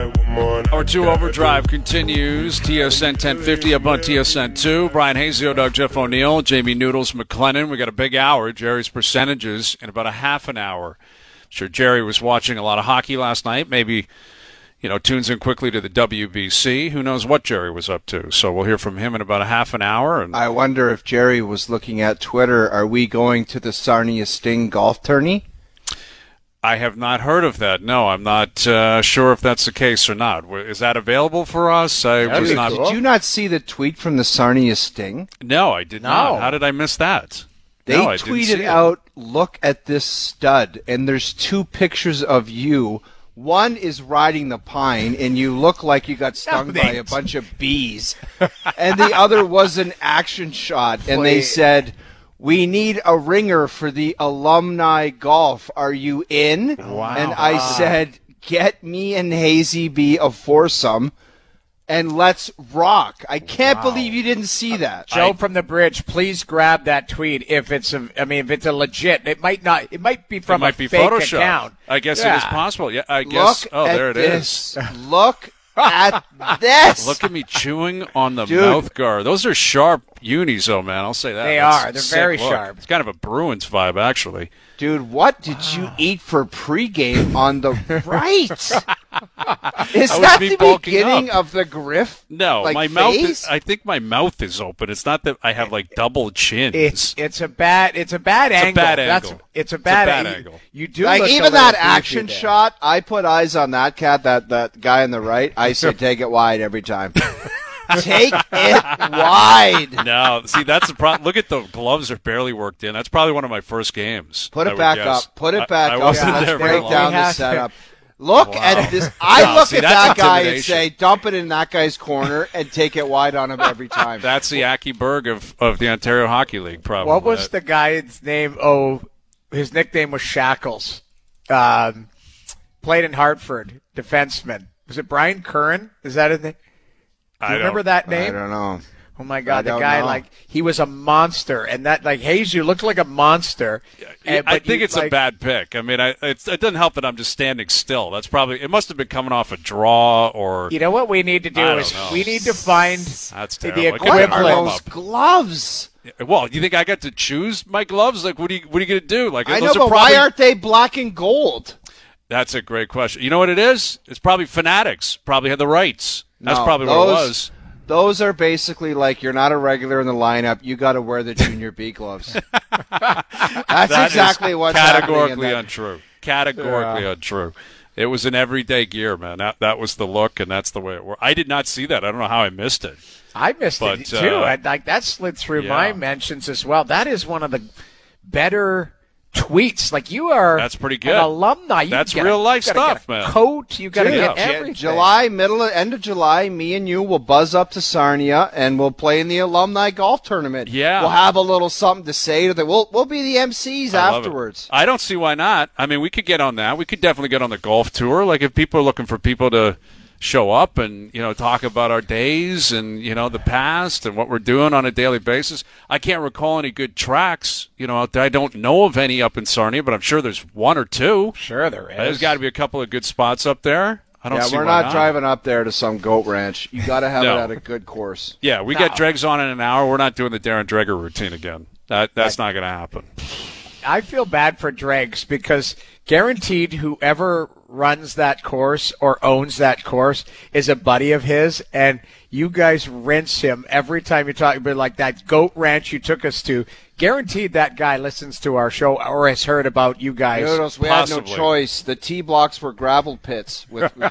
Hour 2 Overdrive continues. TSN 1050 up on TSN 2. Brian Hazio, Doug Jeff O'Neill, Jamie Noodles McLennan. We got a big hour. Jerry's percentages in about a half an hour. I'm sure Jerry was watching a lot of hockey last night. Maybe, tunes in quickly to the WBC. Who knows what Jerry was up to? So we'll hear from him in about a half an hour. And I wonder if Jerry was looking at Twitter. Are we going to the Sarnia Sting golf tourney? I have not heard of that. No, I'm not sure if that's the case or not. Is that available for us? Did you not see the tweet from the Sarnia Sting? No, I did not. How did I miss that? They tweeted out, "Look at this stud," and there's two pictures of you. One is riding the pine, and you look like you got stung by a bunch of bees. And the other was an action shot, and they said, "We need a ringer for the alumni golf. Are you in?" Wow. And I said, "Get me and Hazy be a foursome, and let's rock." I can't believe you didn't see that. Joe from the bridge, please grab that tweet. If it's a legit, it might be from a fake Photoshop. account. I guess it is possible. Yeah, I guess. There it is. Look at this. Look at me chewing on the mouth guard. Those are sharp unis, though, man. I'll say that. They are. They're very sharp. It's kind of a Bruins vibe, actually. Dude, what did you eat for pregame on the right? Is that the beginning of the griff? No, my mouth is, I think my mouth is open. It's not that I have double chins. It's a bad angle. It's a bad angle. You do even that action shot. I put eyes on that cat, that guy on the right. I say take it wide every time. Take it wide. No, see, that's the problem. Look at the gloves are barely worked in. That's probably one of my first games. Put it back up. Put it back up. Let's break down the setup. Look at this. Look at that guy and say, dump it in that guy's corner and take it wide on him every time. That's the Aki Berg of the Ontario Hockey League, probably. What was the guy's name? Oh, his nickname was Shackles. Played in Hartford, defenseman. Was it Brian Curran? Is that his name? Do you remember that name? I don't know. Oh my God, the guy he was a monster, and that Hayes, you looked like a monster. I think it's a bad pick. I mean, it doesn't help that I'm just standing still. That's probably it. Must have been coming off a draw or. You know what we need to do is we need to find the equivalent. What are those gloves? Well, you think I got to choose my gloves? What are you going to do? I know, but why aren't they black and gold? That's a great question. You know what it is? It's probably Fanatics. Probably had the rights. That's probably what it was. Those are basically you're not a regular in the lineup. You got to wear the Junior B gloves. That's exactly what's categorically untrue. Categorically untrue. It was an everyday gear, man. That was the look, and that's the way it worked. I did not see that. I don't know how I missed it. I missed it too. That slid through my mentions as well. That is one of the better tweets. You are that's pretty good. An alumni. That's real life stuff, man. Coat. You got to get everything. End of July, me and you will buzz up to Sarnia and we'll play in the alumni golf tournament. Yeah, we'll have a little something to say to the. We'll be the MCs afterwards. I don't see why not. I mean, we could get on that. We could definitely get on the golf tour. If people are looking for people to show up and talk about our days and the past and what we're doing on a daily basis. I can't recall any good tracks out there. I don't know of any up in Sarnia, but I'm sure there's one or two. Sure there is. There's got to be a couple of good spots up there. I don't see we're why not driving up there to some goat ranch. You got to have it at a good course. Yeah, we got Dregs on in an hour. We're not doing the Darren Dreger routine again. That's not going to happen. I feel bad for Dregs because guaranteed whoever runs that course or owns that course is a buddy of his, and you guys rinse him every time you talk about that goat ranch you took us to. Guaranteed that guy listens to our show or has heard about you guys. Noodles, we had no choice. The tee blocks were gravel pits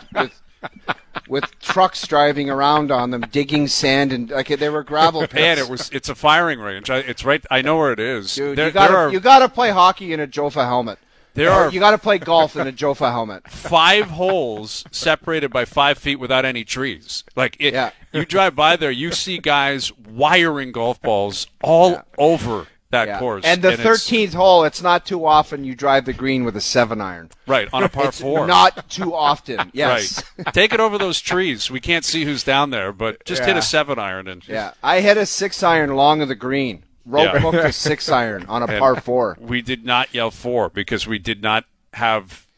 with trucks driving around on them, digging sand, and they were gravel pits. Man, it's a firing range. It's right. I know where it is. Dude, you got to play hockey in a Jofa helmet. You got to play golf in a Jofa helmet. 5 holes separated by 5 feet without any trees. You drive by there, you see guys wiring golf balls all over that course. And the 13th hole, it's not too often you drive the green with a 7-iron. Right, on a par 4. Not too often, yes. Right. Take it over those trees. We can't see who's down there, but just hit a 7-iron. I hit a 6-iron long of the green. Rope hooked a 6-iron on a par 4. We did not yell 4 because we did not have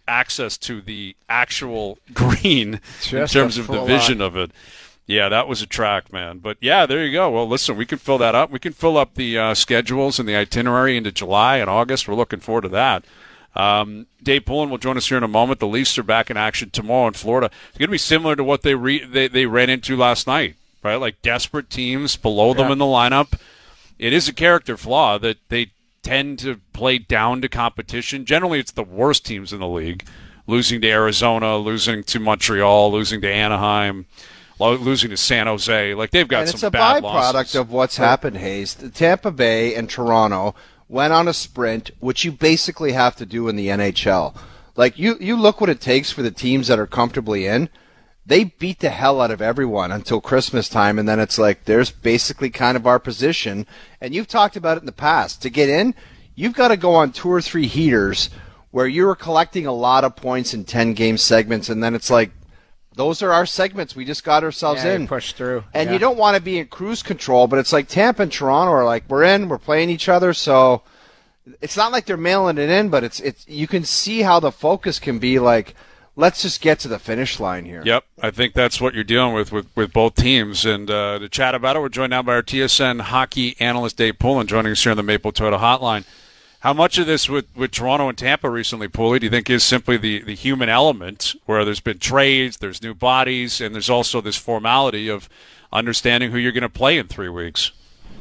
access to the actual green Just in terms of the vision on. of it. Yeah, that was a track, man. But, yeah, there you go. Well, listen, we can fill that up. We can fill up the schedules and the itinerary into July and August. We're looking forward to that. Dave Poulin will join us here in a moment. The Leafs are back in action tomorrow in Florida. It's going to be similar to what they ran into last night, right? Like desperate teams below them in the lineup. It is a character flaw that they tend to play down to competition. Generally, it's the worst teams in the league, losing to Arizona, losing to Montreal, losing to Anaheim, losing to San Jose. Like, they've got some bad losses. And it's a byproduct of what's happened, Hayes. Tampa Bay and Toronto went on a sprint, which you basically have to do in the NHL. Like, you look what it takes for the teams that are comfortably in. They beat the hell out of everyone until Christmas time, and then it's like there's basically kind of our position. And you've talked about it in the past. To get in, you've got to go on 2 or 3 heaters where you're collecting a lot of points in 10-game segments, and then it's like, those are our segments. We just got ourselves in. Push through. And you don't want to be in cruise control, but it's like Tampa and Toronto are like, we're playing each other, so it's not like they're mailing it in, but it's you can see how the focus can be like, let's just get to the finish line here. Yep, I think that's what you're dealing with both teams. And to chat about it, we're joined now by our TSN hockey analyst, Dave Poulin, joining us here on the Maple Toyota Hotline. How much of this with Toronto and Tampa recently, Paulie, do you think is simply the human element where there's been trades, there's new bodies, and there's also this formality of understanding who you're going to play in 3 weeks?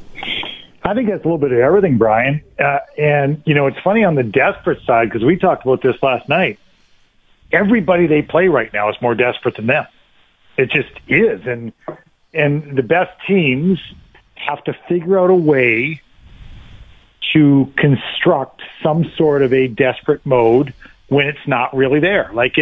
I think that's a little bit of everything, Brian. And, it's funny on the desperate side, because we talked about this last night. Everybody they play right now is more desperate than them. It just is. And the best teams have to figure out a way to construct some sort of a desperate mode when it's not really there. Like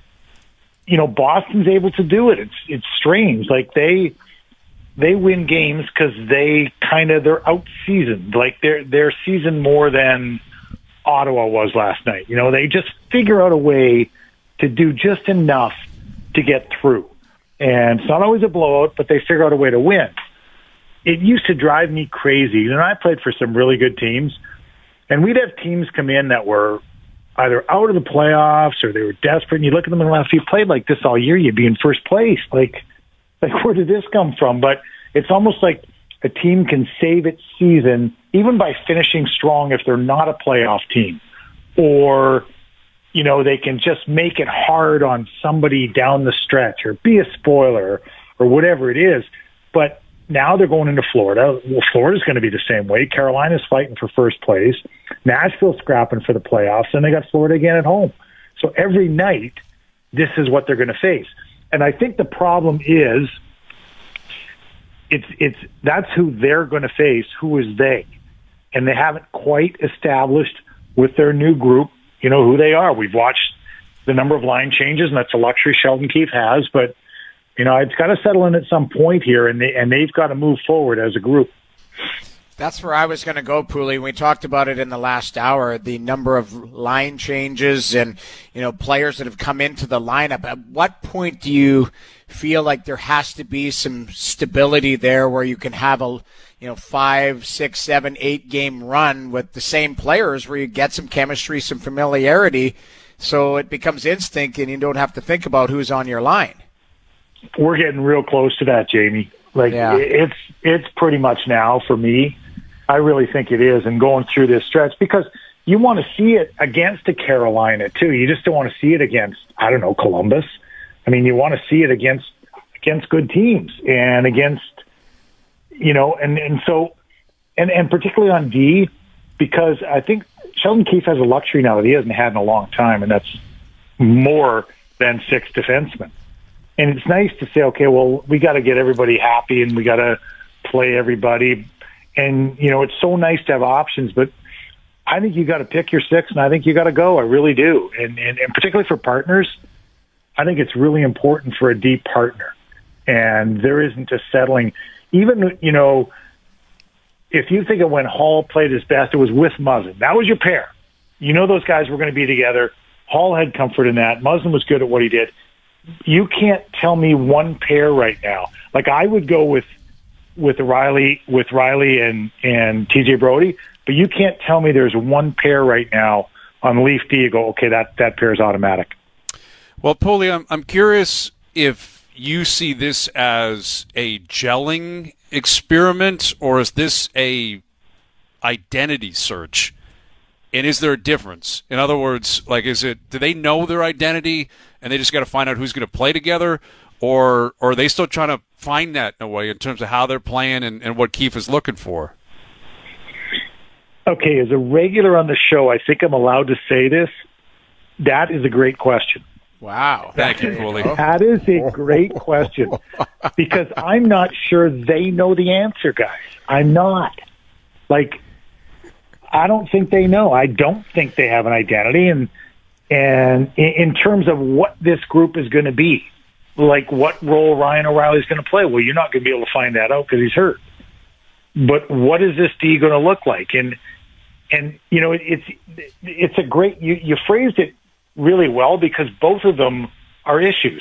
Boston's able to do it. It's strange. Like they win games because they're out-seasoned. Like they're seasoned more than Ottawa was last night. They just figure out a way to do just enough to get through. And it's not always a blowout, but they figure out a way to win. It used to drive me crazy. And I played for some really good teams, and we'd have teams come in that were either out of the playoffs or they were desperate. And you look at them and laugh, if you played like this all year, you'd be in first place. Like where did this come from? But it's almost like a team can save its season even by finishing strong if they're not a playoff team, or they can just make it hard on somebody down the stretch or be a spoiler or whatever it is. But now they're going into Florida. Well, Florida's going to be the same way. Carolina's fighting for first place. Nashville's scrapping for the playoffs, and they got Florida again at home. So every night, this is what they're going to face. And I think the problem is, that's who they're going to face. Who is they? And they haven't quite established with their new group, who they are. We've watched the number of line changes, and that's a luxury Sheldon Keefe has, but it's got to settle in at some point here, and they've got to move forward as a group. That's where I was going to go, Pooley. We talked about it in the last hour, the number of line changes and, players that have come into the lineup. At what point do you feel like there has to be some stability there where you can have a 5, 6, 7, 8 game run with the same players where you get some chemistry, some familiarity, so it becomes instinct and you don't have to think about who's on your line? We're getting real close to that, Jamie. It's pretty much now for me. I really think it is, and going through this stretch, because you want to see it against a Carolina too. You just don't want to see it against, Columbus. I mean, you want to see it against good teams and against, and particularly on D, because I think Sheldon Keefe has a luxury now that he hasn't had in a long time, and that's more than 6 defensemen. And it's nice to say, okay, well, we got to get everybody happy and we got to play everybody. And, it's so nice to have options, but I think you got to pick your 6 and I think you got to go. I really do. And particularly for partners, I think it's really important for a deep partner. And there isn't a settling. Even, if you think of when Hall played his best, it was with Muzzin. That was your pair. Those guys were going to be together. Hall had comfort in that. Muzzin was good at what he did. You can't tell me one pair right now. Like I would go with Riley and TJ Brody, but you can't tell me there's one pair right now On Leaf D, you go, okay, that pair is automatic. Well, Pulley, I'm curious if you see this as a gelling experiment, or is this a identity search? And is there a difference? In other words, like, do they know their identity and they just got to find out who's going to play together, or are they still trying to find that in a way in terms of how they're playing and what Keefe is looking for? Okay, as a regular on the show, I think I'm allowed to say this. That is a great question. Wow. Thank you, Pulley. That is a great question, because I'm not sure they know the answer, guys. I'm not. Like, I don't think they know. I don't think they have an identity. And in terms of what this group is going to be, like what role Ryan O'Reilly is going to play, well, you're not going to be able to find that out because he's hurt. But what is this D going to look like? And you know, it's a great, you phrased it really well, because both of them are issues.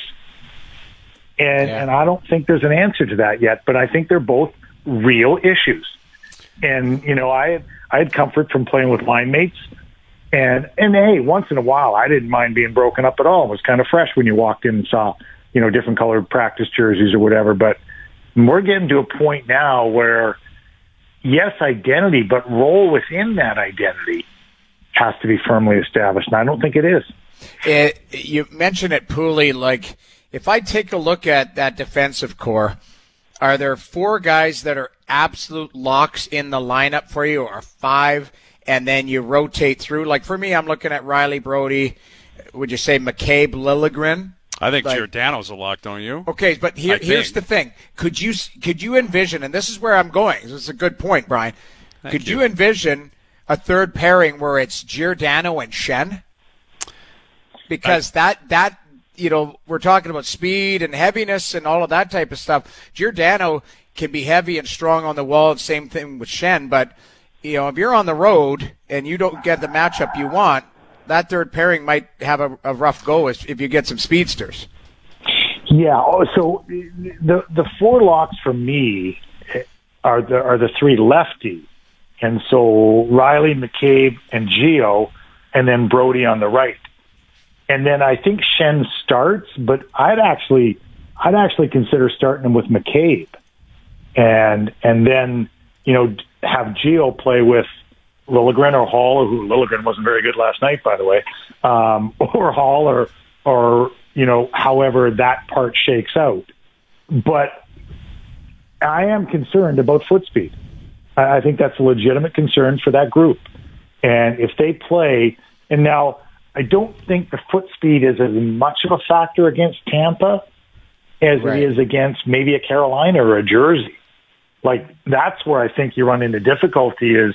And I don't think there's an answer to that yet, but I think they're both real issues. And, you know, I had comfort from playing with line mates, and hey, once in a while, I didn't mind being broken up at all. It was kind of fresh when you walked in and saw, you know, different colored practice jerseys or whatever. But we're getting to a point now where, yes, identity, but role within that identity has to be firmly established. And I don't think it is. You mentioned it, Pulley. Like, if I take a look at that defensive core, are there 4 guys that are absolute locks in the lineup for you, or 5, and then you rotate through? Like, for me, I'm looking at Riley Brody. Would you say McCabe, Liljegren? I think Giordano's a lock, don't you? Okay, but here's the thing. Could you envision, and this is where I'm going. This is a good point, Brian. Could you envision a third pairing where it's Giordano and Schenn? Because that you know, we're talking about speed and heaviness and all of that type of stuff. Giordano can be heavy and strong on the wall. Same thing with Schenn. But, you know, if you're on the road and you don't get the matchup you want, that third pairing might have a rough go if you get some speedsters. Yeah. So the 4 locks for me are the 3 lefty, and so Riley, McCabe, and Gio, and then Brody on the right. And then I think Schenn starts, but I'd actually consider starting him with McCabe, and then, you know, have Gio play with Liljegren or Hall, who Liljegren wasn't very good last night, by the way, or Hall, or you know, however that part shakes out. But I am concerned about foot speed. I think that's a legitimate concern for that group. And if they play, and now I don't think the foot speed is as much of a factor against Tampa as it is against maybe a Carolina or a Jersey. Like, that's where I think you run into difficulty is,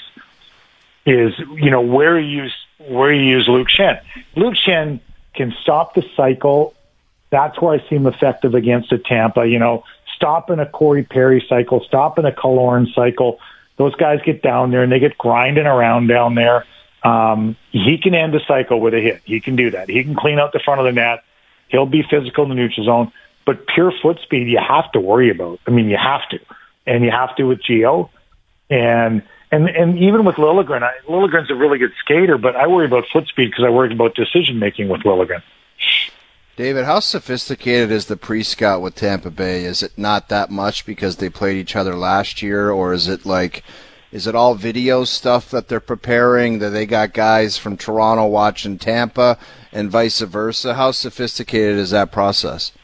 you know, where you use Luke Schenn. Luke Schenn can stop the cycle. That's where I see him effective against a Tampa. You know, stopping a Corey Perry cycle, stopping a Killorn cycle. Those guys get down there and they get grinding around down there. He can end a cycle with a hit. He can do that. He can clean out the front of the net. He'll be physical in the neutral zone. But pure foot speed, you have to worry about. I mean, you have to. And you have to with Gio. And even with Liljegren, Liljegren's a really good skater, but I worry about foot speed because I worry about decision-making with Liljegren. David, how sophisticated is the pre-scout with Tampa Bay? Is it not that much because they played each other last year, or is it all video stuff that they're preparing, that they got guys from Toronto watching Tampa and vice versa? How sophisticated is that process?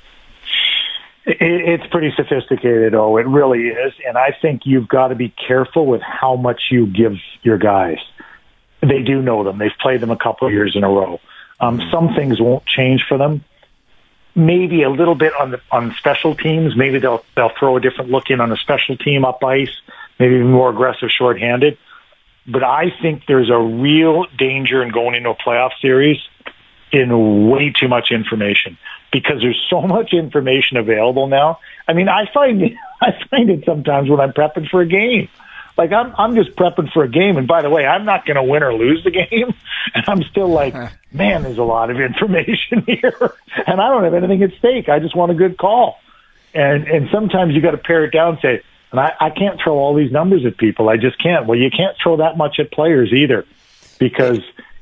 It's pretty sophisticated, it really is. And I think you've got to be careful with how much you give your guys. They do know them. They've played them a couple of years in a row. Some things won't change for them. Maybe a little bit on special teams. Maybe they'll throw a different look in on a special team up ice, maybe even more aggressive shorthanded. But I think there's a real danger in going into a playoff series in way too much information, because there's so much information available now. I mean, I find it sometimes when I'm prepping for a game. Like, I'm just prepping for a game, and by the way, I'm not going to win or lose the game, and I'm still like, man, there's a lot of information here, and I don't have anything at stake. I just want a good call. And sometimes you got to pare it down and say, and I can't throw all these numbers at people. I just can't. Well, you can't throw that much at players either, because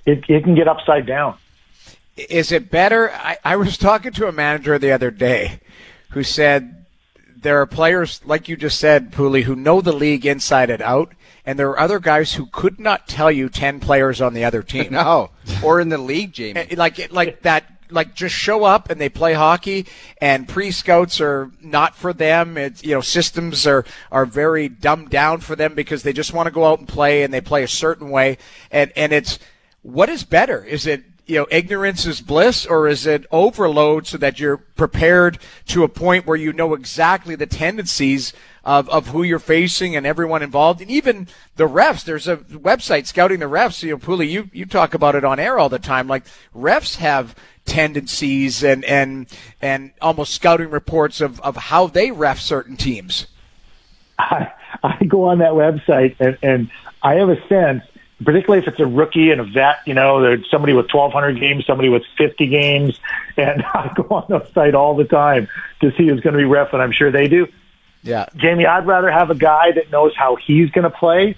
it can get upside down. Is it better? I was talking to a manager the other day who said there are players, like you just said, Pooley, who know the league inside and out, and there are other guys who could not tell you 10 players on the other team. No, or in the league, Jamie. Like that. Like just show up and they play hockey, and pre-scouts are not for them. It's, systems are very dumbed down for them because they just want to go out and play, and they play a certain way. And it's, what is better? Is it, ignorance is bliss, or is it overload so that you're prepared to a point where you know exactly the tendencies of who you're facing and everyone involved, and even the refs? There's a website, Scouting the Refs. Pooley, you talk about it on air all the time. Like, refs have tendencies and almost scouting reports of how they ref certain teams. I go on that website and I have a sense, particularly if it's a rookie and a vet, there's somebody with 1,200 games, somebody with 50 games, and I go on the site all the time to see who's going to be ref, and I'm sure they do. Yeah. Jamie, I'd rather have a guy that knows how he's going to play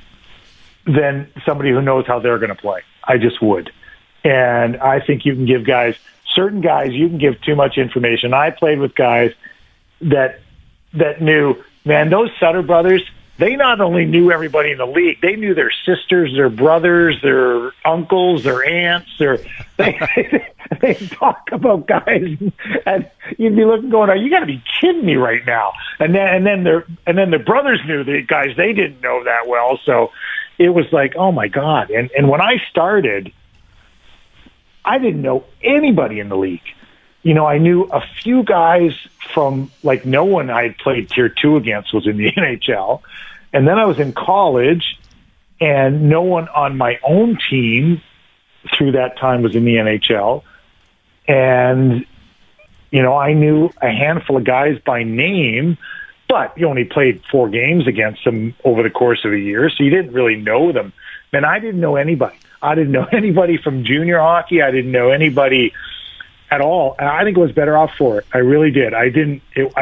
than somebody who knows how they're going to play. I just would. And I think you can give certain guys, you can give too much information. I played with guys that knew, man, those Sutter brothers, they not only knew everybody in the league, they knew their sisters, their brothers, their uncles, their aunts. They talk about guys, and you'd be looking, going, "Oh, you got to be kidding me right now!" And then their brothers knew the guys they didn't know that well. So it was like, oh my God! And when I started, I didn't know anybody in the league. I knew a few guys from, like, no one I had played Tier 2 against was in the NHL. And then I was in college, and no one on my own team through that time was in the NHL. And, I knew a handful of guys by name, but you only played 4 games against them over the course of a year, so you didn't really know them. And I didn't know anybody. I didn't know anybody from junior hockey. I didn't know anybody at all. And I think I was better off for it. I really did. I didn't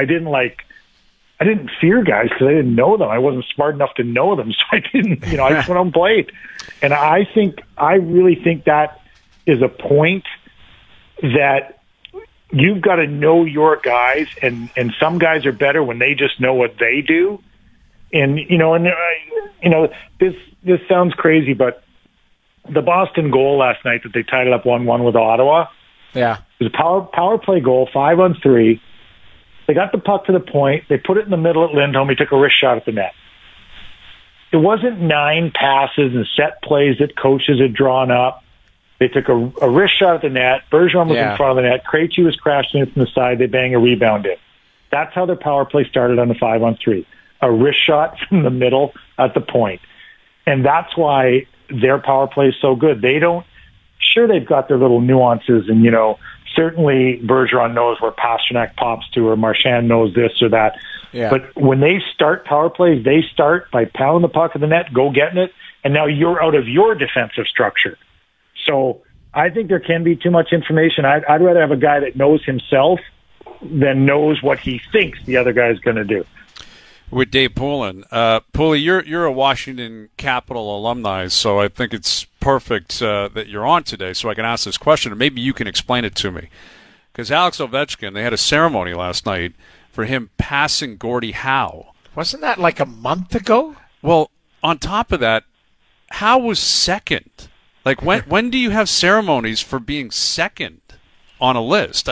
fear guys because I didn't know them. I wasn't smart enough to know them, so I didn't. I just went out and played. And I really think that is a point that you've got to know your guys, and some guys are better when they just know what they do. And this sounds crazy, but the Boston goal last night that they tied it up 1-1 with Ottawa. Yeah. It was a power play goal, 5-on-3. They got the puck to the point. They put it in the middle at Lindholm. He took a wrist shot at the net. It wasn't 9 passes and set plays that coaches had drawn up. They took a wrist shot at the net. Bergeron was in front of the net. Krejci was crashing it from the side. They bang a rebound in. That's how their power play started on the 5-on-3. A wrist shot from the middle at the point. And that's why their power play is so good. Sure, they've got their little nuances, and, certainly Bergeron knows where Pastrnak pops to, or Marchand knows this or that. Yeah. But when they start power plays, they start by pounding the puck in the net, go getting it, and now you're out of your defensive structure. So I think there can be too much information. I'd rather have a guy that knows himself than knows what he thinks the other guy's going to do. With Dave Poulin. Pooley, you're a Washington Capitol alumni, so I think it's perfect that you're on today so I can ask this question, and maybe you can explain it to me. Because Alex Ovechkin, they had a ceremony last night for him passing Gordie Howe. Wasn't that like a month ago? Well, on top of that, Howe was second. Like, when do you have ceremonies for being second on a list?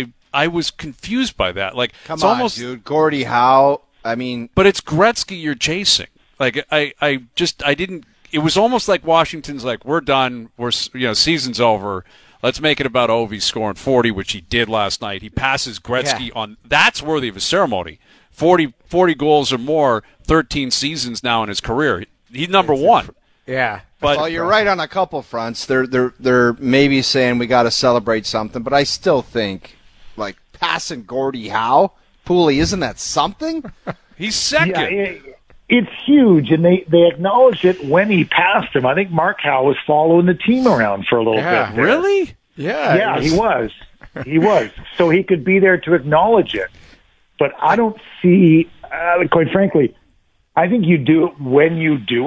I was confused by that. Like, come on, dude. Gordie Howe. I mean, but it's Gretzky you're chasing. Like, I didn't. It was almost like Washington's like, we're done. Season's over. Let's make it about Ovi scoring 40, which he did last night. He passes Gretzky on. That's worthy of a ceremony. 40 goals or more, 13 seasons now in his career. He's number one. Yeah. But well, you're right on a couple fronts. They're maybe saying we got to celebrate something, but I still think, like, passing Gordie Howe, Pooley, isn't that something? He's second. Yeah, it's huge, and they acknowledged it when he passed him. I think Mark Howe was following the team around for a little bit there. Really? Yeah, he was. He was. So he could be there to acknowledge it. But I don't see, quite frankly, I think you do it when you do it,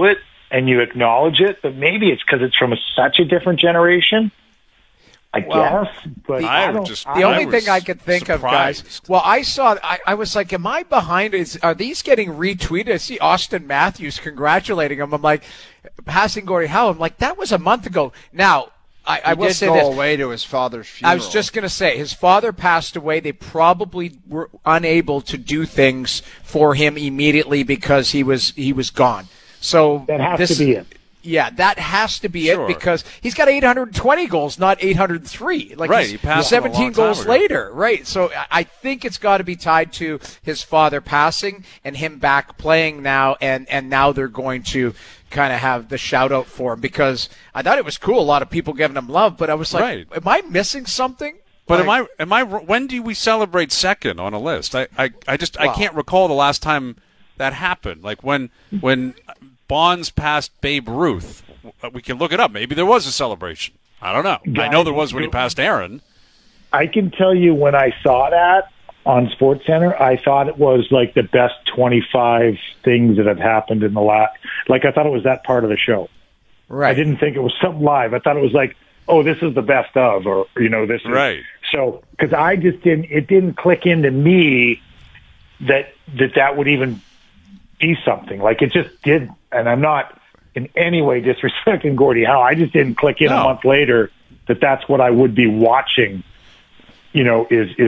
and you acknowledge it, but maybe it's because it's from such a different generation. I guess, but the only thing I could think of, guys. Well, I was like, am I behind? Are these getting retweeted? I see Austin Matthews congratulating him. I'm like, passing Gordie Howe. I'm like, that was a month ago. Now, I will say this. He did go away to his father's funeral. I was just going to say, his father passed away. They probably were unable to do things for him immediately because he was gone. So that has to be it. Yeah, that has to be it because he's got 820 goals, not 803. Like right, he passed 17 goals later. Right. So I think it's got to be tied to his father passing and him back playing now, and now they're going to kind of have the shout out for him because I thought it was cool. A lot of people giving him love, but I was like, am I missing something? But am I? When do we celebrate second on a list? I can't recall the last time that happened. Like when Bonds passed Babe Ruth. We can look it up. Maybe there was a celebration. I don't know. I know there was when he passed Aaron. I can tell you when I saw that on SportsCenter, I thought it was like the best 25 things that have happened in the last. Like I thought it was that part of the show. Right. I didn't think it was something live. I thought it was like, oh, this is the best of, or this is right. So because I just didn't. It didn't click into me that would even be something. Like it just didn't. And I'm not in any way disrespecting Gordie Howe. I just didn't click in a month later that that's what I would be watching, is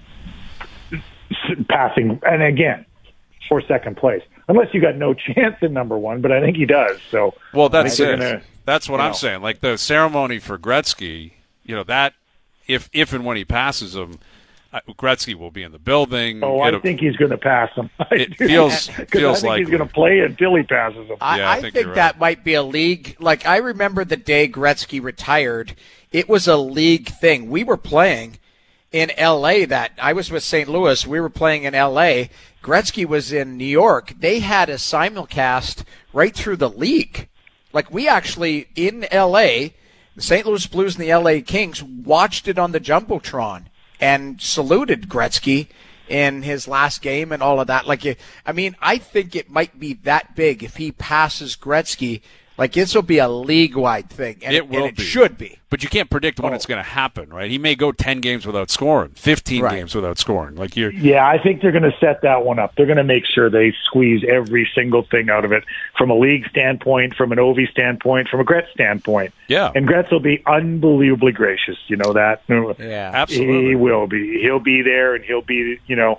passing. And again, for second place, unless you got no chance in number one, but I think he does. So, well, that's it. That's what I'm saying. Like the ceremony for Gretzky, that if and when he passes him, Gretzky will be in the building. Oh, I think he's going to pass him. It feels like he's going to play until he passes him. I think that might be a league. Like I remember the day Gretzky retired, it was a league thing. We were playing in L.A. that I was with St. Louis. We were playing in L.A. Gretzky was in New York. They had a simulcast right through the league. Like we actually in L.A. the St. Louis Blues and the L.A. Kings watched it on the Jumbotron and saluted Gretzky in his last game and all of that. I think it might be that big if he passes Gretzky. Like, this will be a league-wide thing. And it should be. But you can't predict when it's going to happen, right? He may go 10 games without scoring, 15 games without scoring. Yeah, I think they're going to set that one up. They're going to make sure they squeeze every single thing out of it from a league standpoint, from an Ovi standpoint, from a Gretz standpoint. Yeah. And Gretz will be unbelievably gracious. You know that? Yeah, absolutely. He will be. He'll be there, and he'll be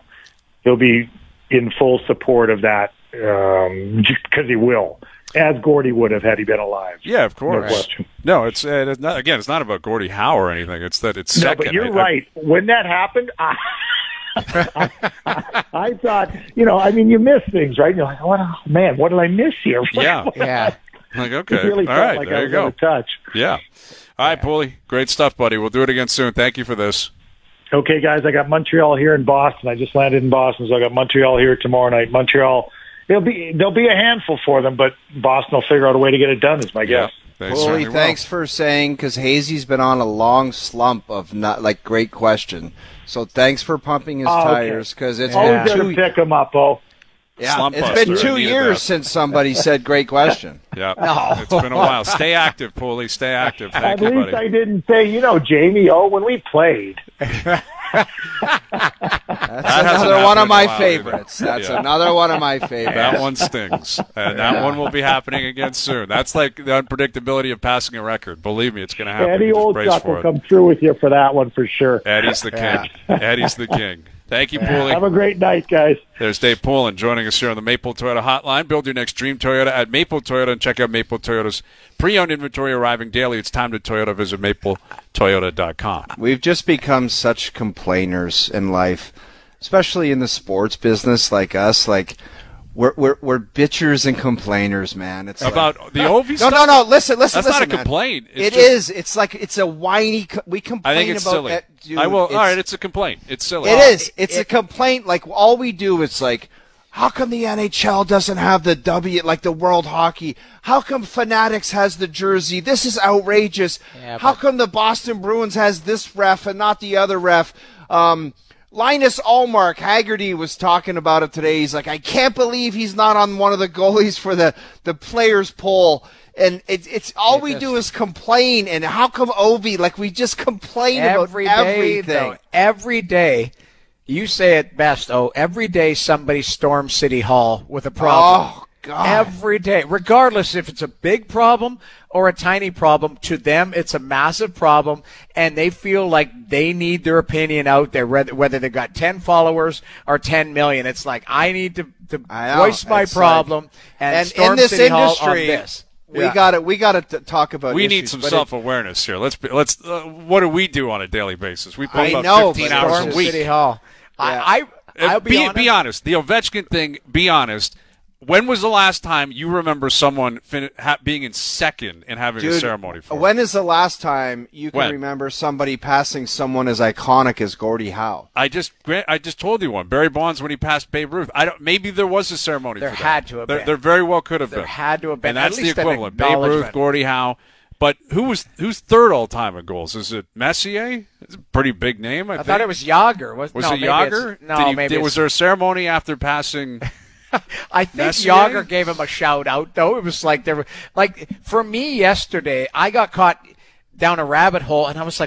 in full support of that because he will. As Gordie would have had he been alive. Yeah, of course. No question. No, it's not. Again, it's not about Gordie Howe or anything. It's that it's second. No, but you're right. When that happened, I thought, you miss things, right? You're like, what did I miss here? Yeah, yeah. Like okay, it really all felt right, like there I you was go. out of touch. Yeah. All right, Paulie, great stuff, buddy. We'll do it again soon. Thank you for this. Okay, guys, I got Montreal here in Boston. I just landed in Boston, so I got Montreal here tomorrow night. Montreal. There'll be a handful for them, but Boston will figure out a way to get it done, is my guess. Paulie, thanks for saying, because Hazy's been on a long slump of not great question. So thanks for pumping his tires, because it's been to pick him up, Yeah, it's been 2 years since somebody said great question. Yeah, It's been a while. Stay active, Paulie. Stay active. Thank you, buddy. At least I didn't say, Jamie, when we played. That's another one of my favorites. That's another one of my favorites. That one stings. And that one will be happening again soon. That's like the unpredictability of passing a record. Believe me, it's going to happen. Eddie Oldchuck will come through with you for that one for sure. Eddie's the king. Eddie's the king. Thank you, Paulie. Have a great night, guys. There's Dave Poulin joining us here on the Maple Toyota Hotline. Build your next dream Toyota at Maple Toyota and check out Maple Toyota's pre-owned inventory arriving daily. It's time to Toyota. Visit mapletoyota.com. We've just become such complainers in life, especially in the sports business like us. We're bitchers and complainers, man. It's about the Ovi stuff? No. Listen. That's not a complaint. It's a whiny. We complain. I think it's about silly. Dude, all right. It's a complaint. It's silly. It is. It's a complaint. Like all we do is how come the NHL doesn't have the the World Hockey? How come Fanatics has the jersey? This is outrageous. How come the Boston Bruins has this ref and not the other ref? Linus Ullmark, Haggerty was talking about it today. He's like, I can't believe he's not on one of the goalies for the players poll. And it's all we do is complain. And how come Ovi, like, we just complain about everything. Though, every day, you say it best, every day somebody storms City Hall with a problem. Oh, God. Every day, regardless if it's a big problem or a tiny problem, to them it's a massive problem, and they feel like they need their opinion out there, whether they've got 10 followers or 10 million. It's like, I need to voice my problem and storm in this City Hall on industry, this. We got to talk about. We issues, need some self-awareness here. Let's. What do we do on a daily basis? We play about know, 15 hours storm a week. City Hall. Yeah. I'll be honest. The Ovechkin thing. Be honest. When was the last time you remember someone being in second and having a ceremony for it? When is the last time you can remember somebody passing someone as iconic as Gordie Howe? I just told you one. Barry Bonds when he passed Babe Ruth. Maybe there was a ceremony for that. There had to have been. There very well could have been. There had to have been. And that's at least the equivalent. Babe Ruth, Gordie Howe. But who's third all time in goals? Is it Messier? It's a pretty big name. I thought it was Yager. Was it Yager? Was there a ceremony after passing? I think Messier? Yager gave him a shout out, though. It was like for me yesterday, I got caught down a rabbit hole, and I was like,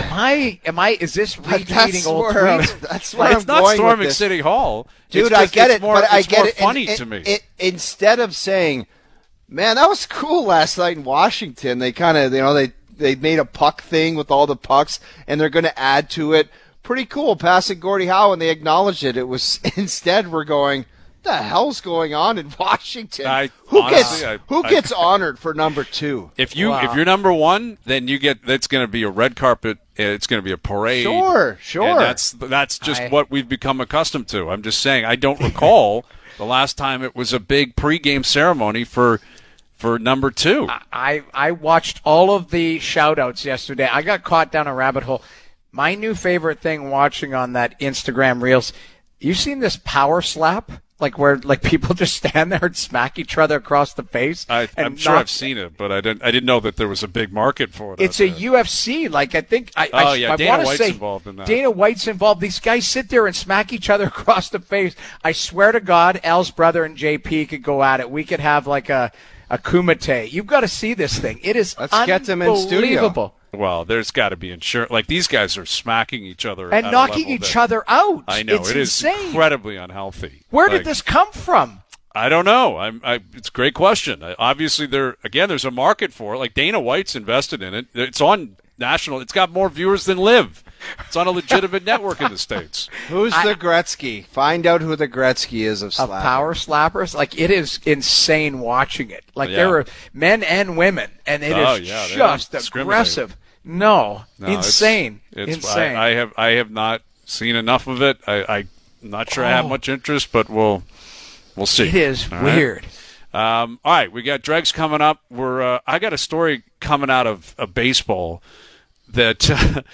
is this retweeting old tweets? That's where it's not storming City Hall. Dude, I get it, but I get it. Funny to me. Instead of saying, man, that was cool last night in Washington, they kind of, they made a puck thing with all the pucks, and they're going to add to it. Pretty cool, passing Gordie Howe, and they acknowledged it. It was, instead we're going, what the hell's going on in Washington? Who gets honored for number 2? If you're number 1, then that's going to be a red carpet. It's going to be a parade. Sure. And that's just what we've become accustomed to. I'm just saying, I don't recall the last time it was a big pregame ceremony for number 2. I watched all of the shout-outs yesterday. I got caught down a rabbit hole. My new favorite thing watching on that Instagram Reels, you seen this power slap? Like where people just stand there and smack each other across the face. I'm sure I've seen it, but I didn't know that there was a big market for it. It's a UFC. Like I think I Dana White's involved in that. Dana White's involved. These guys sit there and smack each other across the face. I swear to God, Al's brother and JP could go at it. We could have like a kumite. You've got to see this thing. It is Let's get them in studio. Well, there's got to be insurance. Like, these guys are smacking each other and knocking each other out. I know. It's insane. Is incredibly unhealthy. Where did this come from? I don't know. It's a great question. Obviously, there's a market for it. Like, Dana White's invested in it. It's on national. It's got more viewers than Live. It's on a legitimate network in the States. Who's the Gretzky? Find out who the Gretzky is of power slappers. Like, it is insane watching it. Like, there are men and women, and it is just aggressive. No, insane. It's insane. I have not seen enough of it. I'm not sure I have much interest, but we'll see. It is weird. All right, we got Dregs coming up. I got a story coming out of baseball that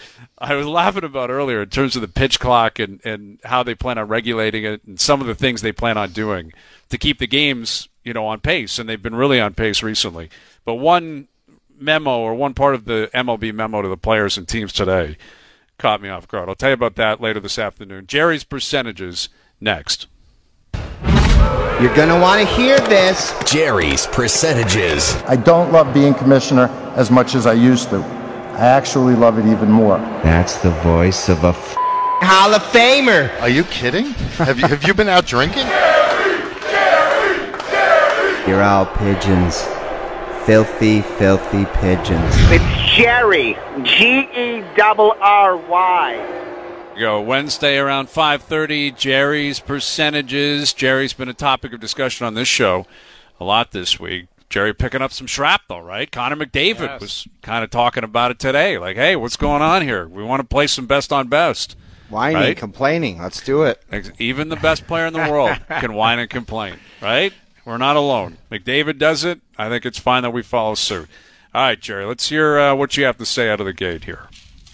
I was laughing about earlier in terms of the pitch clock and how they plan on regulating it and some of the things they plan on doing to keep the games, on pace, and they've been really on pace recently. But one memo or one part of the MLB memo to the players and teams today caught me off guard. I'll tell you about that later this afternoon. Jerry's percentages next. You're going to want to hear this. Jerry's percentages. I don't love being commissioner as much as I used to. I actually love it even more. That's the voice of a Hall of Famer. Are you kidding? Have you been out drinking? You're all pigeons. Filthy, filthy pigeons. It's Jerry. Gerry. Go Wednesday around 5:30. Jerry's percentages. Jerry's been a topic of discussion on this show a lot this week. Jerry picking up some shrapnel, right? Connor McDavid was kind of talking about it today. Like, hey, what's going on here? We want to play some best on best. Whining, complaining. Let's do it. Even the best player in the world can whine and complain, right? We're not alone. McDavid does it. I think it's fine that we follow suit. All right, Jerry, let's hear what you have to say out of the gate here.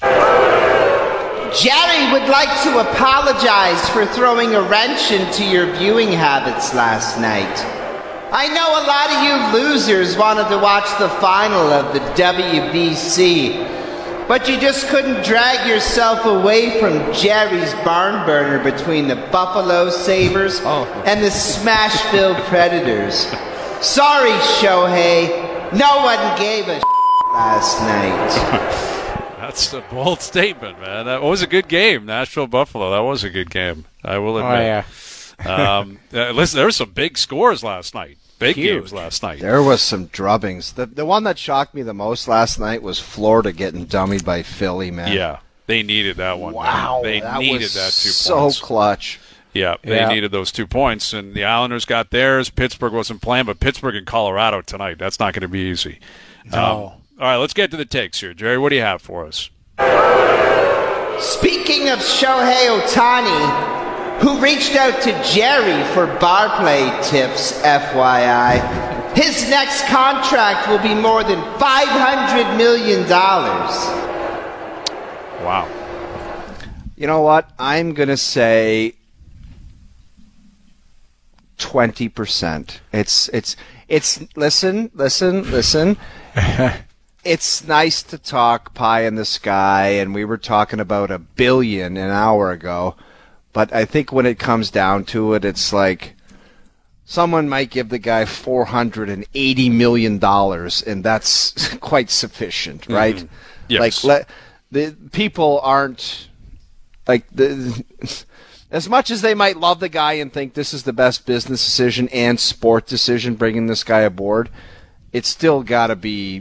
Jerry would like to apologize for throwing a wrench into your viewing habits last night. I know a lot of you losers wanted to watch the final of the WBC, but you just couldn't drag yourself away from Jerry's barn burner between the Buffalo Sabres and the Smashville Predators. Sorry, Shohei. No one gave a last night. That's a bold statement, man. That was a good game. Nashville-Buffalo, that was a good game. I will admit. Oh, yeah. Listen, there were some big scores last night. Big Huge. games last night. There was some drubbings. The one that shocked me the most last night was Florida getting dummied by Philly, man. Yeah, they needed that one. Wow. Man. They needed that 2 so points. So clutch. Yeah, they needed those 2 points, and the Islanders got theirs. Pittsburgh wasn't playing, but Pittsburgh and Colorado tonight, that's not going to be easy. No. All right, let's get to the takes here. Jerry, what do you have for us? Speaking of Shohei Ohtani, who reached out to Jerry for bar play tips, FYI, his next contract will be more than $500 million. Wow. You know what? I'm going to say 20%. It's listen. It's nice to talk pie in the sky, and we were talking about $1 billion an hour ago, but I think when it comes down to it, it's like someone might give the guy $480 million, and that's quite sufficient, right? Mm-hmm. Yes. Like, the people aren't like as much as they might love the guy and think this is the best business decision and sport decision bringing this guy aboard, it's still got to be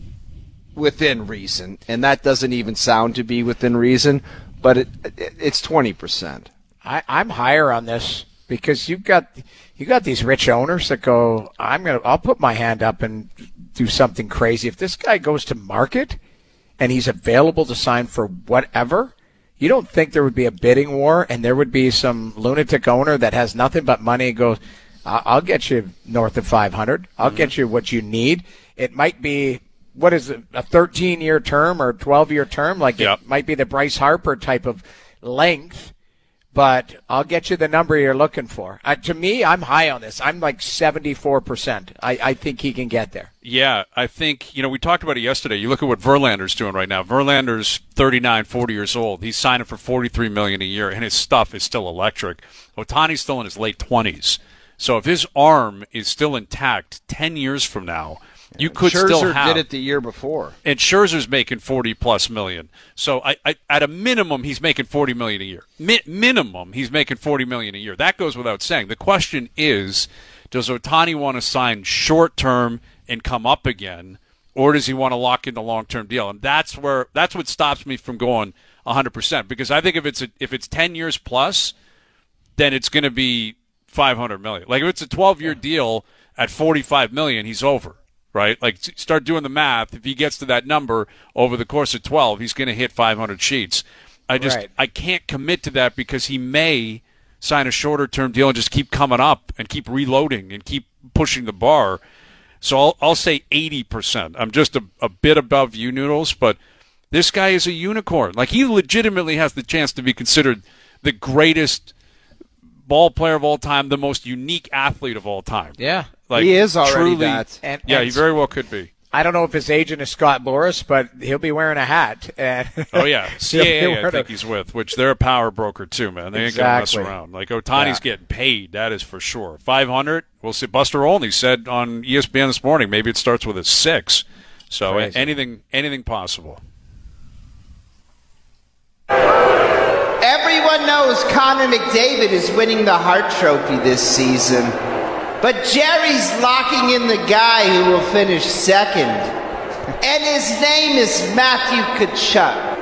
within reason, and that doesn't even sound to be within reason, but it's 20%. I'm higher on this because you got these rich owners that go, I'll put my hand up and do something crazy. If this guy goes to market and he's available to sign for whatever, you don't think there would be a bidding war and there would be some lunatic owner that has nothing but money and goes, I'll get you north of 500. I'll get you what you need. It might be, what is it, a 13-year term or 12-year term? Like It might be the Bryce Harper type of length, but I'll get you the number you're looking for. To me, I'm high on this. I'm like 74%. I think he can get there. Yeah, I think, we talked about it yesterday. You look at what Verlander's doing right now. Verlander's 39, 40 years old. He's signing for $43 million a year, and his stuff is still electric. Ohtani's still in his late 20s. So if his arm is still intact 10 years from now, you could Scherzer still have. did it the year before, and Scherzer's making $40+ million. So I at a minimum, he's making $40 million a year. Minimum, he's making $40 million a year. That goes without saying. The question is, does Ohtani want to sign short term and come up again, or does he want to lock in the long term deal? And that's what stops me from going 100%. Because I think if it's 10 years plus, then it's going to be $500 million. Like if it's a 12-year deal at $45 million, he's over. Right? Like, start doing the math. If he gets to that number over the course of 12, he's going to hit 500 sheets. I can't commit to that because he may sign a shorter-term deal and just keep coming up and keep reloading and keep pushing the bar. So I'll say 80%. I'm just a bit above you, Noodles, but this guy is a unicorn. Like, he legitimately has the chance to be considered the greatest ball player of all time, the most unique athlete of all time. Yeah. Like, he is already truly, that. He very well could be. I don't know if his agent is Scott Boras, but he'll be wearing a hat. Oh, yeah. CAA, I think he's with, which they're a power broker, too, man. They ain't going to mess around. Like, Ohtani's getting paid. That is for sure. 500, we'll see. Buster Olney said on ESPN this morning, maybe it starts with a 6. So anything possible. Everyone knows Connor McDavid is winning the Hart Trophy this season. But Jerry's locking in the guy who will finish second. And his name is Matthew Tkachuk.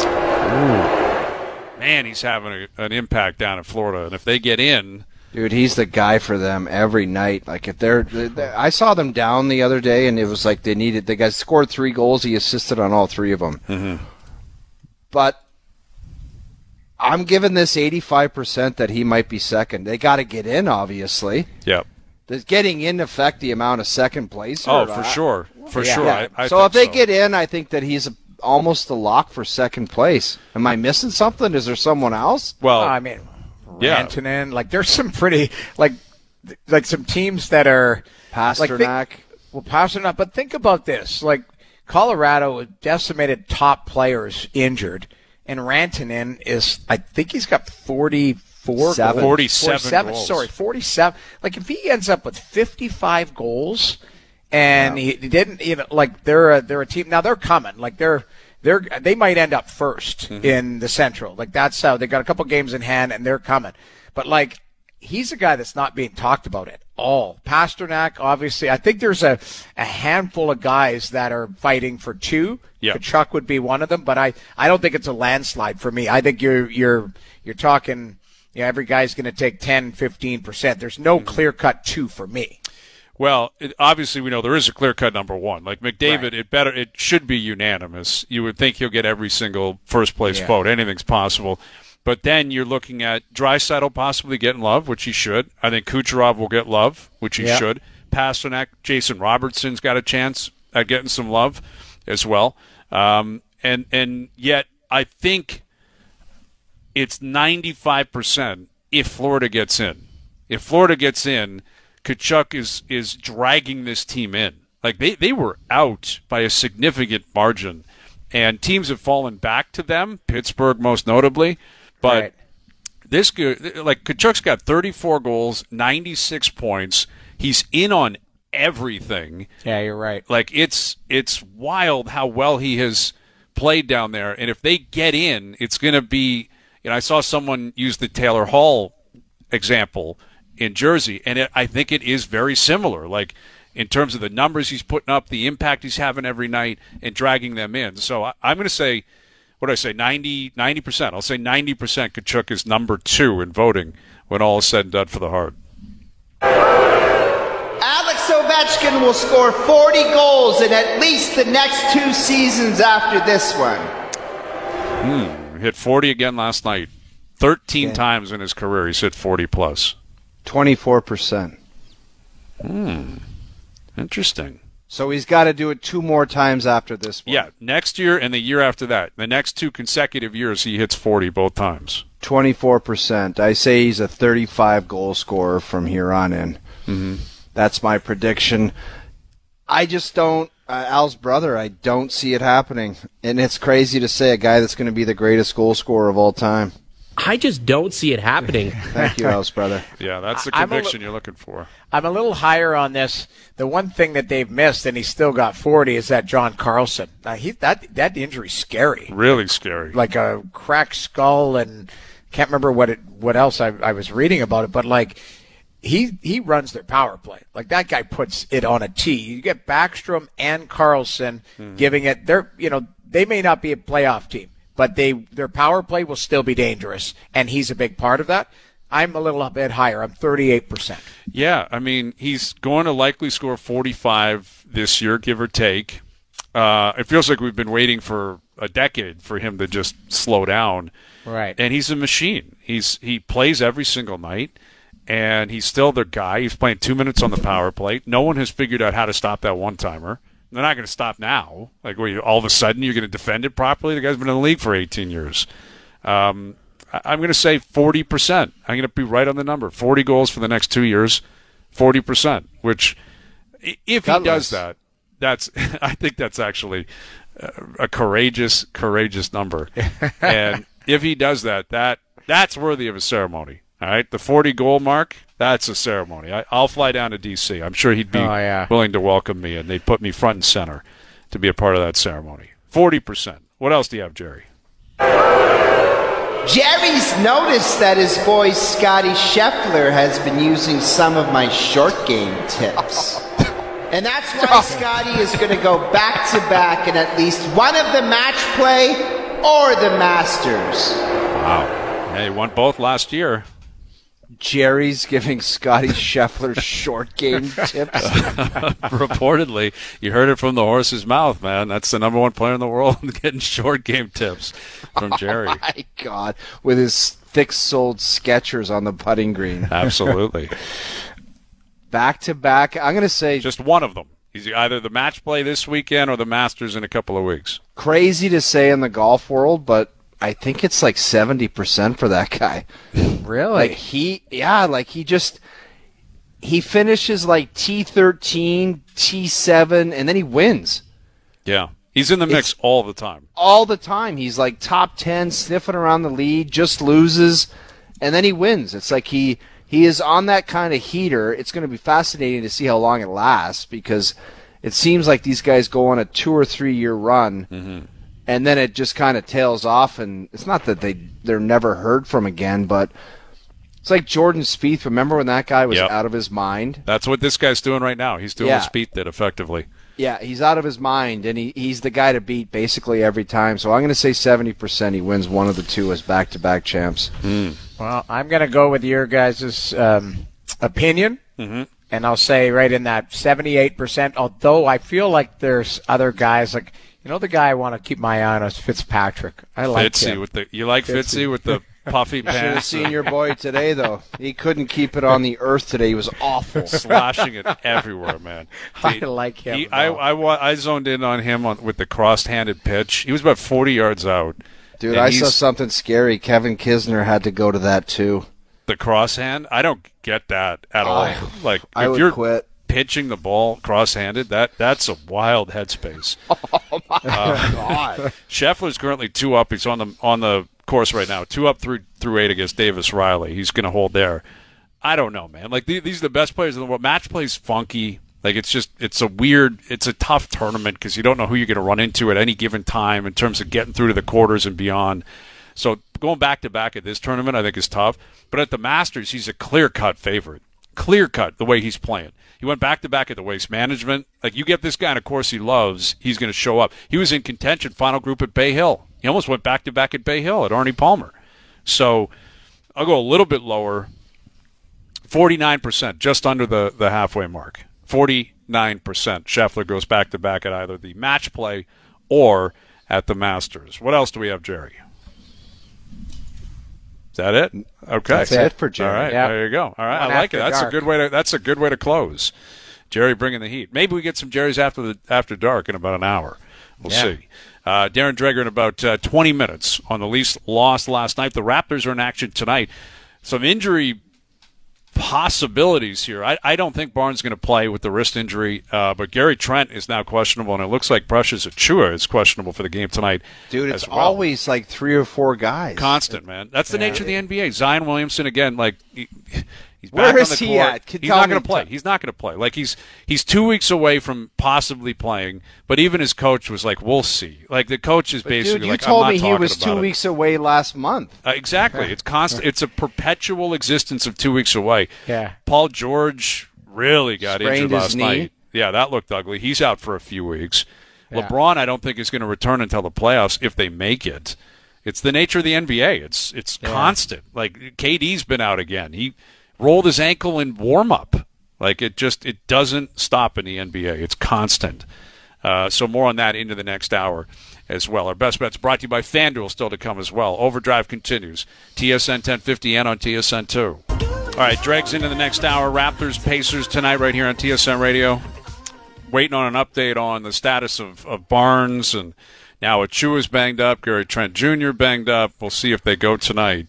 Ooh. Man, he's having an impact down in Florida. And if they get in... Dude, he's the guy for them every night. Like, if they're I saw them down the other day, and it was like the guy scored 3 goals. He assisted on all 3 of them. Mm-hmm. But I'm giving this 85% that he might be second. They got to get in, obviously. Yep. Does getting in affect the amount of second place? Oh, for sure. For sure. Yeah. I so if they get in, I think that he's almost a lock for second place. Am I missing something? Is there someone else? Well, I mean, Rantanen. Like, there's some pretty, like some teams that are Pasternak. Pasternak. But think about this. Like, Colorado decimated top players injured, and Rantanen is, I think he's got 47 goals. Sorry, 47. Like, if he ends up with 55 goals, and he didn't even, like, they're a team. Now, they're coming. Like, they might end up first in the Central. Like, that's how they got a couple games in hand, and they're coming. But, like, he's a guy that's not being talked about at all. Pasternak, obviously, I think there's a handful of guys that are fighting for two. Yep. Tkachuk would be one of them, but I don't think it's a landslide for me. I think you're talking, every guy's going to take 10, 15%. There's no clear-cut two for me. Well, obviously we know there is a clear-cut number one. Like McDavid, it should be unanimous. You would think he'll get every single first-place vote. Anything's possible. But then you're looking at Draisaitl possibly getting love, which he should. I think Kucherov will get love, which he should. Pasternak, Jason Robertson's got a chance at getting some love as well. And yet I think it's 95% if Florida gets in. If Florida gets in, Tkachuk is dragging this team in. Like, they were out by a significant margin, and teams have fallen back to them, Pittsburgh most notably. But Tkachuk's got 34 goals, 96 points. He's in on everything. Yeah, you're right. Like, it's wild how well he has played down there. And if they get in, it's going to be, I saw someone use the Taylor Hall example in Jersey, and I think it is very similar. Like, in terms of the numbers he's putting up, the impact he's having every night, and dragging them in. So I'm going to say, what did I say, 90%? I'll say 90% Tkachuk is number 2 in voting when all is said and done for the Hart. Alex Ovechkin will score 40 goals in at least the next 2 seasons after this one. Hit 40 again last night. 13 times in his career he's hit 40+. 24%. Interesting. So he's got to do it 2 more times after this one. Yeah, next year and the year after that. The next 2 consecutive years he hits 40 both times. 24%. I say he's a 35 goal scorer from here on in. That's my prediction. I just don't, Al's brother, I don't see it happening. And it's crazy to say a guy that's going to be the greatest goal scorer of all time. I just don't see it happening. Thank you, Al's brother. Yeah, that's the conviction you're looking for. I'm a little higher on this. The one thing that they've missed, and he's still got 40, is that John Carlson. That injury's scary. Really scary. Like a cracked skull, and can't remember what else I was reading about it, but like he runs their power play. Like, that guy puts it on a tee. You get Backstrom and Carlson giving it. They may not be a playoff team, but their power play will still be dangerous, and he's a big part of that. I'm a little bit higher. I'm 38%. Yeah, I mean, he's going to likely score 45 this year, give or take. It feels like we've been waiting for a decade for him to just slow down. Right. And he's a machine. He plays every single night, and he's still their guy. He's playing 2 minutes on the power play. No one has figured out how to stop that one-timer. They're not going to stop now. Like, all of a sudden you're going to defend it properly? The guy's been in the league for 18 years. I'm going to say 40%. I'm going to be right on the number. 40 goals for the next 2 years, 40%, which if he does that, I think that's actually a courageous number. And if he does that's worthy of a ceremony. All right, the 40-goal mark, that's a ceremony. I'll fly down to D.C. I'm sure he'd be willing to welcome me, and they'd put me front and center to be a part of that ceremony. 40%. What else do you have, Jerry? Jerry's noticed that his boy Scotty Scheffler has been using some of my short game tips. And that's why Scotty is going to go back-to-back in at least one of the match play or the Masters. Wow. Yeah, he won both last year. Jerry's giving Scotty Scheffler short game tips. Reportedly, you heard it from the horse's mouth, man. That's the number 1 player in the world getting short game tips from Jerry. Oh my God, with his thick-soled Skechers on the putting green. Absolutely. Back to back. I'm going to say just one of them. He's either the match play this weekend or the Masters in a couple of weeks. Crazy to say in the golf world, but I think it's like 70% for that guy. Really? He finishes like T13, T7, and then he wins. Yeah. He's in the mix all the time. All the time. He's like top 10, sniffing around the lead, just loses, and then he wins. It's like he is on that kind of heater. It's going to be fascinating to see how long it lasts because it seems like these guys go on a 2 or 3 year run, and then it just kind of tails off. And it's not that they're never heard from again, but it's like Jordan Spieth. Remember when that guy was out of his mind? That's what this guy's doing right now. He's doing what Spieth did effectively. Yeah, he's out of his mind, and he's the guy to beat basically every time. So I'm going to say 70% he wins one of the two as back-to-back champs. Well, I'm going to go with your guys' opinion, and I'll say right in that 78%, although I feel like there's other guys, like, the guy I want to keep my eye on is Fitzpatrick. I like him. You like Fitzy with the puffy pants? Should have seen your boy today, though. He couldn't keep it on the earth today. He was awful. Slashing it everywhere, man. I like him. I zoned in on him with the cross-handed pitch. He was about 40 yards out. Dude, I saw something scary. Kevin Kisner had to go to that, too. The crosshand? I don't get that at all. Like, I if would you're quit. Pitching the ball cross-handed, that's a wild headspace. Oh, my God. Scheffler's currently 2 up. He's on the course right now, 2 up through 8 against Davis Riley. He's going to hold there. I don't know, man. Like, these are the best players in the world. Match play's funky. Like, it's a tough tournament because you don't know who you're going to run into at any given time in terms of getting through to the quarters and beyond. So going back-to-back at this tournament, I think, is tough. But at the Masters, he's a clear-cut favorite. Clear-cut, the way he's playing. He went back-to-back at the Waste Management. Like, you get this guy in a course he loves, he's going to show up. He was in contention, final group at Bay Hill. He almost went back-to-back at Bay Hill at Arnie Palmer. So I'll go a little bit lower, 49%, just under the halfway mark. 49%. Scheffler goes back-to-back at either the match play or at the Masters. What else do we have, Jerry? Is that it? Okay. That's it for Jerry. All right, there you go. All right, I like it. That's a good way to close. Jerry bringing the heat. Maybe we get some Jerry's after dark in about an hour. We'll see. Darren Dreger in about 20 minutes on the Leafs lost last night. The Raptors are in action tonight. Some injury possibilities here. I don't think Barnes is going to play with the wrist injury, but Gary Trent is now questionable, and it looks like Precious Achiuwa is questionable for the game tonight. Dude, it's always like 3 or 4 guys. Constant, man. That's the nature of the NBA. Zion Williamson, again, like he's Where back is on the he court. at? He's not going to play. He's not going to play. Like he's 2 weeks away from possibly playing, but even his coach was like, "We'll see." Like the coach is basically dude, you like, told "I'm me not he talking was about 2 it." weeks away last month. Exactly. It's constant. It's a perpetual existence of 2 weeks away. Yeah. Paul George really got Sprained injured his last knee. night. Yeah, that looked ugly. He's out for a few weeks. Yeah. LeBron, I don't think is going to return until the playoffs if they make it. It's the nature of the NBA. It's constant. Like KD's been out again. He rolled his ankle in warm-up. Like it doesn't stop in the NBA. It's constant. So more on that into the next hour as well. Our best bets brought to you by FanDuel, still to come as well. Overdrive continues. TSN 1050 and on TSN 2. All right, Dregs into the next hour. Raptors, Pacers tonight right here on TSN Radio. Waiting on an update on the status of Barnes, and now Achiuwa's banged up. Gary Trent Jr. banged up. We'll see if they go tonight.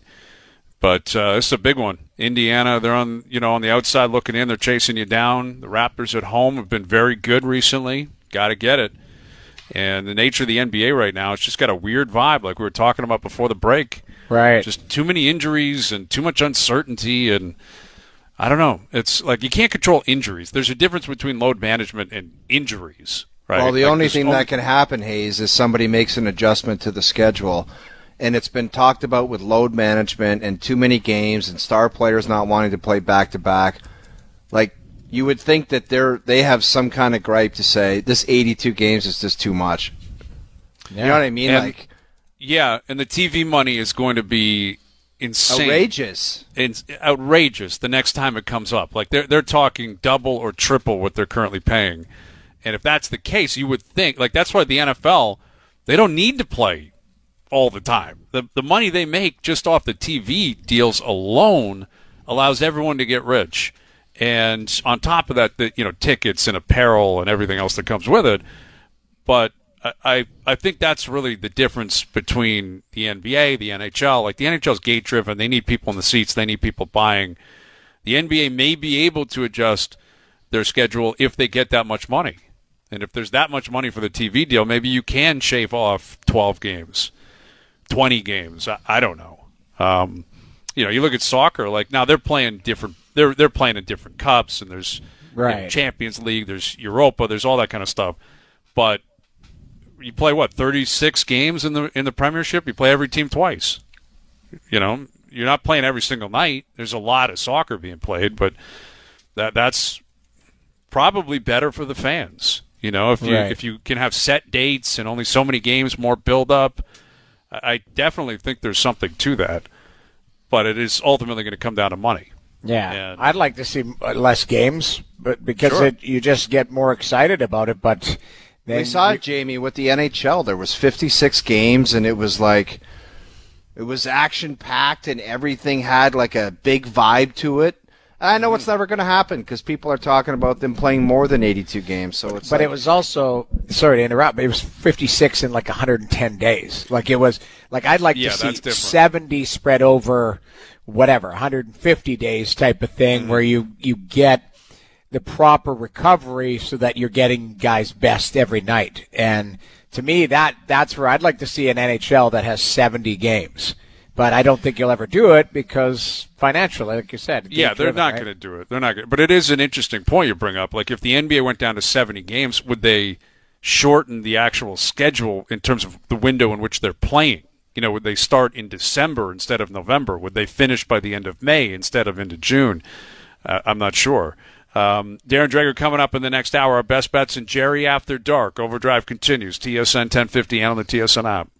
But this is a big one. Indiana, they're on the outside looking in. They're chasing you down. The Raptors at home have been very good recently. Got to get it. And the nature of the NBA right now, it's just got a weird vibe, like we were talking about before the break. Right. Just too many injuries and too much uncertainty, and I don't know. It's like you can't control injuries. There's a difference between load management and injuries, right? Well, the only thing that can happen, Hayes, is somebody makes an adjustment to the schedule. And it's been talked about with load management and too many games and star players not wanting to play back-to-back. Like, you would think that they have some kind of gripe to say, this 82 games is just too much. Yeah. You know what I mean? And, yeah, and the TV money is going to be insane. Outrageous. It's outrageous the next time it comes up. Like, they're talking double or triple what they're currently paying. And if that's the case, you would think, like, that's why the NFL, they don't need to play all the time. The money they make just off the TV deals alone allows everyone to get rich. And on top of that, tickets and apparel and everything else that comes with it. But I think that's really the difference between the NBA, the NHL. Like the NHL is gate driven. They need people in the seats. They need people buying. The NBA may be able to adjust their schedule if they get that much money. And if there's that much money for the TV deal, maybe you can shave off 12 games, 20 games. I don't know. You look at soccer, like now they're playing different. They're playing in different cups, and there's Champions League, there's Europa, there's all that kind of stuff. But you play 36 games in the Premiership. You play every team twice. You're not playing every single night. There's a lot of soccer being played, but that's probably better for the fans. If you can have set dates and only so many games, more build up, I definitely think there's something to that. But it is ultimately going to come down to money. Yeah, I'd like to see less games, but because you just get more excited about it. But we saw it, Jamie, with the NHL. There was 56 games, and it was action packed, and everything had like a big vibe to it. I know it's never going to happen because people are talking about them playing more than 82 games. So it's. But it was also, sorry to interrupt, but it was 56 in like 110 days. Like it was like I'd like to see 70 spread over 150 days type of thing, where you get the proper recovery so that you're getting guys' best every night. And to me, that's where I'd like to see an NHL that has 70 games. But I don't think you'll ever do it because financially, like you said. Yeah, they're not going to do it. They're not going. But it is an interesting point you bring up. Like if the NBA went down to 70 games, would they shorten the actual schedule in terms of the window in which they're playing? Would they start in December instead of November? Would they finish by the end of May instead of into June? I'm not sure. Darren Dreger coming up in the next hour. Our best bets and Jerry After Dark. Overdrive continues. TSN 1050 and on the TSN app.